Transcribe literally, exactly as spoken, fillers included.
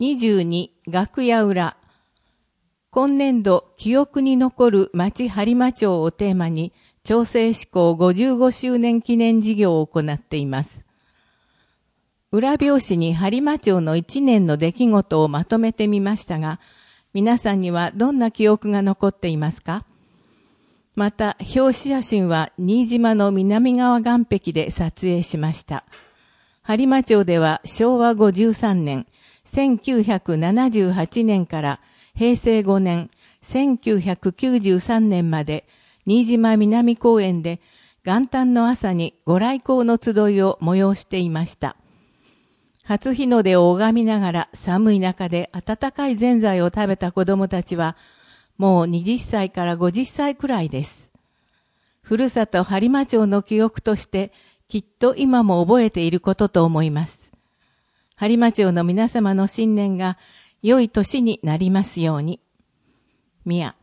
にじゅうに楽屋裏。今年度記憶に残る町播磨町をテーマに調整施行ごじゅうごしゅうねん記念事業を行っています。裏表紙に播磨町のいちねんの出来事をまとめてみましたが、皆さんにはどんな記憶が残っていますか？また、表紙写真は新島の南側岸壁で撮影しました。播磨町ではしょうわごじゅうさんねん、せんきゅうひゃくななじゅうはちねんからへいせいごねん、せんきゅうひゃくきゅうじゅうさんねんまで新島南公園で元旦の朝にご来光の集いを催していました。初日の出を拝みながら寒い中で温かいぜんざいを食べた子供たちはもうはたちからごじゅっさいくらいです。ふるさと播磨町の記憶としてきっと今も覚えていることと思います。播磨町の皆様の新年が良い年になりますように。ミヤ。